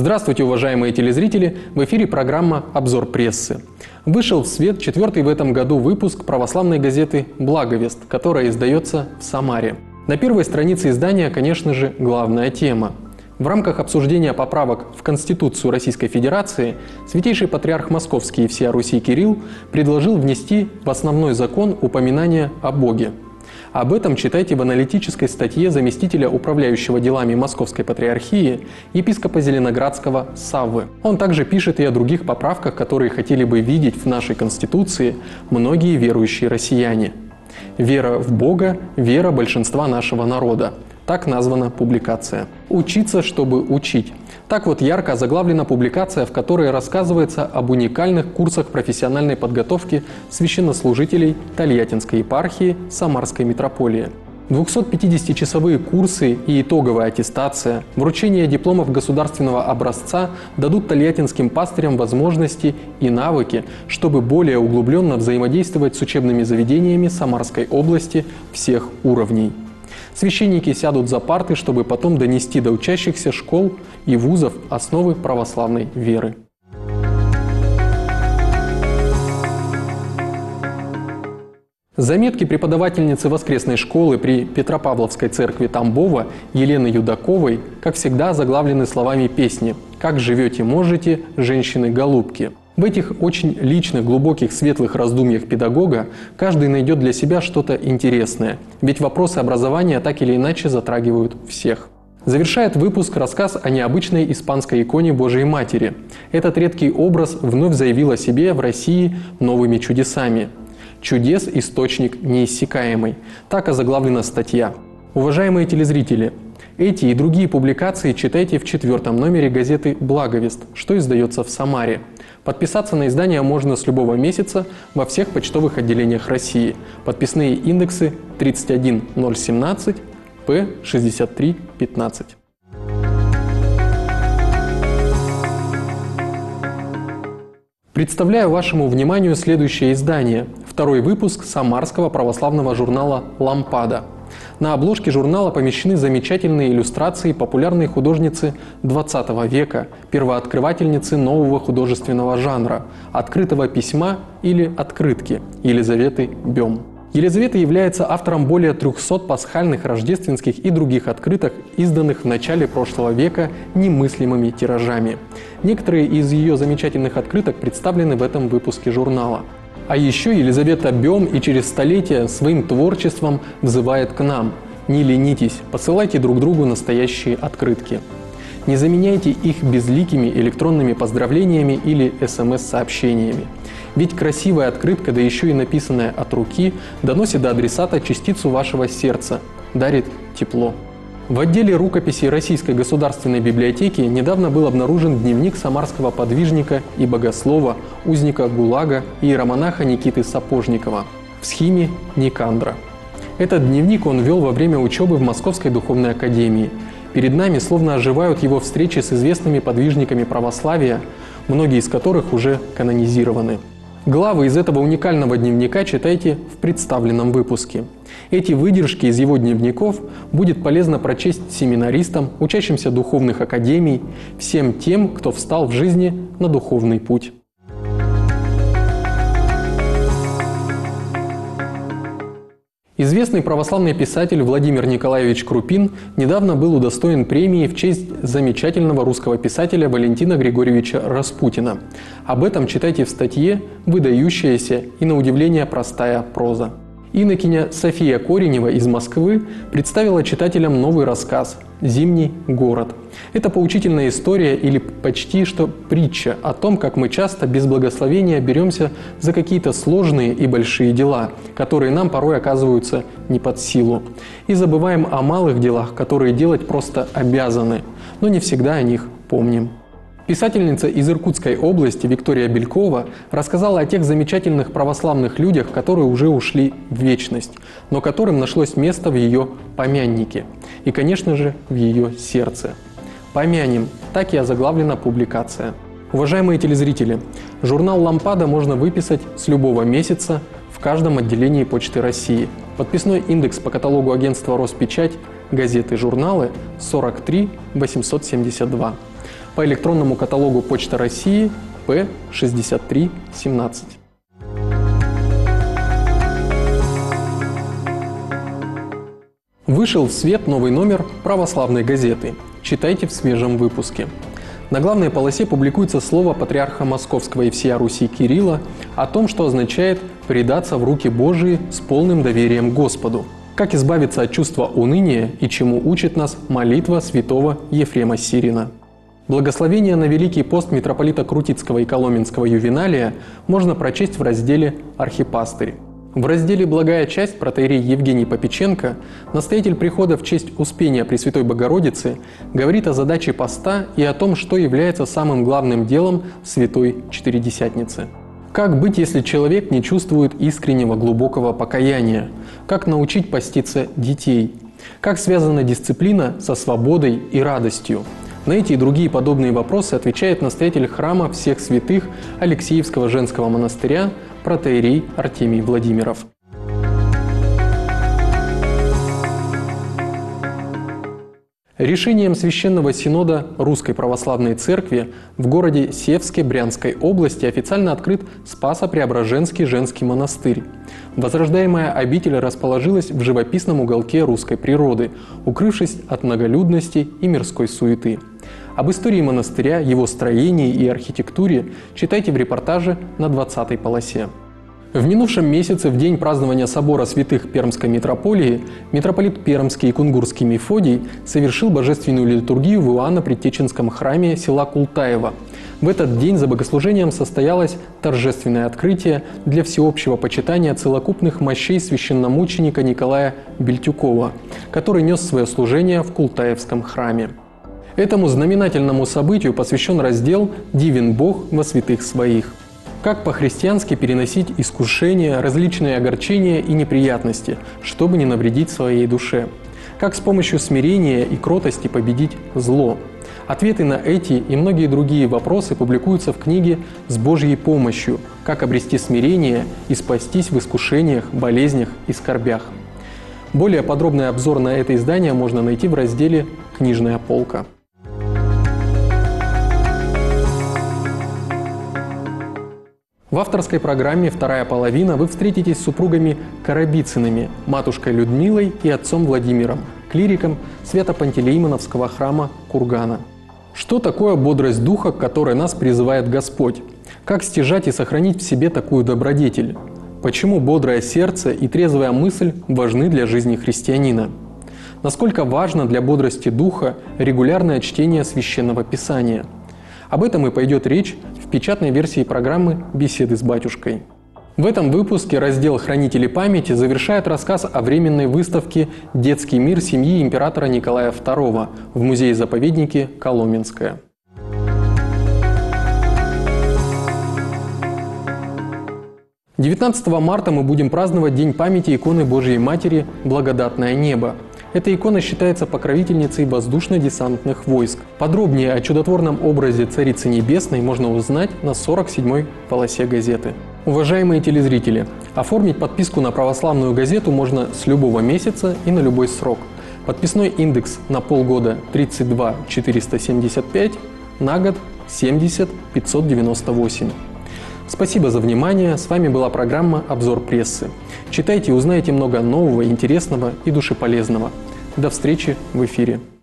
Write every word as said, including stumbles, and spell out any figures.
Здравствуйте, уважаемые телезрители! В эфире программа «Обзор прессы». Вышел в свет четвертый в этом году выпуск православной газеты «Благовест», которая издается в Самаре. На первой странице издания, конечно же, главная тема. В рамках обсуждения поправок в Конституцию Российской Федерации Святейший Патриарх Московский и всея Руси Кирилл предложил внести в основной закон упоминание о Боге. Об этом читайте в аналитической статье заместителя управляющего делами Московской Патриархии епископа Зеленоградского Саввы. Он также пишет и о других поправках, которые хотели бы видеть в нашей Конституции многие верующие россияне. «Вера в Бога – вера большинства нашего народа». Так названа публикация. «Учиться, чтобы учить». Так вот ярко озаглавлена публикация, в которой рассказывается об уникальных курсах профессиональной подготовки священнослужителей Тольяттинской епархии Самарской митрополии. двухсотпятидесятичасовые курсы и итоговая аттестация, вручение дипломов государственного образца дадут тольяттинским пастырям возможности и навыки, чтобы более углубленно взаимодействовать с учебными заведениями Самарской области всех уровней. Священники сядут за парты, чтобы потом донести до учащихся школ и вузов основы православной веры. Заметки преподавательницы воскресной школы при Петропавловской церкви Тамбова Елены Юдаковой, как всегда, заглавлены словами песни «Как живете, можете, женщины-голубки». В этих очень личных, глубоких, светлых раздумьях педагога каждый найдет для себя что-то интересное, ведь вопросы образования так или иначе затрагивают всех. Завершает выпуск рассказ о необычной испанской иконе Божией Матери. Этот редкий образ вновь заявил о себе в России новыми чудесами. «Чудес – источник неиссякаемый». Так озаглавлена статья. Уважаемые телезрители, эти и другие публикации читайте в четвертом номере газеты «Благовест», что издается в Самаре. Подписаться на издание можно с любого месяца во всех почтовых отделениях России. Подписные индексы тридцать один ноль семнадцать, П шестьдесят три пятнадцать. Представляю вашему вниманию следующее издание. Второй выпуск самарского православного журнала «Лампада». На обложке журнала помещены замечательные иллюстрации популярной художницы двадцатого века, первооткрывательницы нового художественного жанра – открытого письма или открытки Елизаветы Бем. Елизавета является автором более трехсот пасхальных, рождественских и других открыток, изданных в начале прошлого века немыслимыми тиражами. Некоторые из ее замечательных открыток представлены в этом выпуске журнала. А еще Елизавета Бем и через столетия своим творчеством взывает к нам: не ленитесь, посылайте друг другу настоящие открытки. Не заменяйте их безликими электронными поздравлениями или эс эм эс-сообщениями. Ведь красивая открытка, да еще и написанная от руки, доносит до адресата частицу вашего сердца, дарит тепло. В отделе рукописей Российской государственной библиотеки недавно был обнаружен дневник самарского подвижника и богослова, узника ГУЛАГа и иеромонаха Никиты Сапожникова в схиме Никандра. Этот дневник он вел во время учебы в Московской духовной академии. Перед нами словно оживают его встречи с известными подвижниками православия, многие из которых уже канонизированы. Главы из этого уникального дневника читайте в представленном выпуске. Эти выдержки из его дневников будет полезно прочесть семинаристам, учащимся духовных академий, всем тем, кто встал в жизни на духовный путь. Известный православный писатель Владимир Николаевич Крупин недавно был удостоен премии в честь замечательного русского писателя Валентина Григорьевича Распутина. Об этом читайте в статье «Выдающаяся и на удивление простая проза». Инокиня София Коренева из Москвы представила читателям новый рассказ «Зимний город». Это поучительная история или почти что притча о том, как мы часто без благословения беремся за какие-то сложные и большие дела, которые нам порой оказываются не под силу, и забываем о малых делах, которые делать просто обязаны, но не всегда о них помним. Писательница из Иркутской области Виктория Белькова рассказала о тех замечательных православных людях, которые уже ушли в вечность, но которым нашлось место в ее помяннике и, конечно же, в ее сердце. «Помянем» – так и озаглавлена публикация. Уважаемые телезрители, журнал «Лампада» можно выписать с любого месяца в каждом отделении Почты России. Подписной индекс по каталогу агентства «Роспечать» газеты и журналы сорок три восемьсот семьдесят два. по электронному каталогу Почта России П шестьдесят три семнадцать. Вышел в свет новый номер православной газеты. Читайте в свежем выпуске. На главной полосе публикуется слово патриарха Московского и всея Руси Кирилла о том, что означает «предаться в руки Божии с полным доверием Господу». Как избавиться от чувства уныния и чему учит нас молитва святого Ефрема Сирина. Благословение на Великий пост митрополита Крутицкого и Коломенского Ювеналия можно прочесть в разделе «Архипастырь». В разделе «Благая часть» протоиерей Евгений Попеченко, настоятель прихода в честь Успения Пресвятой Богородицы, говорит о задаче поста и о том, что является самым главным делом Святой Четыредесятницы. Как быть, если человек не чувствует искреннего глубокого покаяния? Как научить поститься детей? Как связана дисциплина со свободой и радостью? На эти и другие подобные вопросы отвечает настоятель храма всех святых Алексеевского женского монастыря протоиерей Артемий Владимиров. Решением Священного Синода Русской Православной Церкви в городе Севске Брянской области официально открыт Спасо-Преображенский женский монастырь. Возрождаемая обитель расположилась в живописном уголке русской природы, укрывшись от многолюдности и мирской суеты. Об истории монастыря, его строении и архитектуре читайте в репортаже на двадцатой полосе. В минувшем месяце, в день празднования собора святых Пермской митрополии, митрополит Пермский и Кунгурский Мефодий совершил божественную литургию в Иоанно-Предтеченском храме села Култаево. В этот день за богослужением состоялось торжественное открытие для всеобщего почитания целокупных мощей священномученика Николая Бельтюкова, который нес свое служение в Култаевском храме. Этому знаменательному событию посвящен раздел «Дивен Бог во святых своих». Как по-христиански переносить искушения, различные огорчения и неприятности, чтобы не навредить своей душе? Как с помощью смирения и кротости победить зло? Ответы на эти и многие другие вопросы публикуются в книге «С Божьей помощью. Как обрести смирение и спастись в искушениях, болезнях и скорбях». Более подробный обзор на это издание можно найти в разделе «Книжная полка». В авторской программе «Вторая половина» вы встретитесь с супругами Коробицыными, матушкой Людмилой и отцом Владимиром, клириком Свято-Пантелеимоновского храма Кургана. Что такое бодрость духа, к которой нас призывает Господь? Как стяжать и сохранить в себе такую добродетель? Почему бодрое сердце и трезвая мысль важны для жизни христианина? Насколько важно для бодрости духа регулярное чтение Священного Писания? Об этом и пойдет речь в печатной версии программы «Беседы с батюшкой». В этом выпуске раздел «Хранители памяти» завершает рассказ о временной выставке «Детский мир семьи императора Николая второго» в музее-заповеднике Коломенское. девятнадцатого марта мы будем праздновать День памяти иконы Божией Матери «Благодатное небо». Эта икона считается покровительницей воздушно-десантных войск. Подробнее о чудотворном образе Царицы Небесной можно узнать на сорок седьмой полосе газеты. Уважаемые телезрители, оформить подписку на православную газету можно с любого месяца и на любой срок. Подписной индекс на полгода тридцать два четыреста семьдесят пять, на год семьдесят пятьсот девяносто восемь. Спасибо за внимание. С вами была программа «Обзор прессы». Читайте и узнайте много нового, интересного и душеполезного. До встречи в эфире.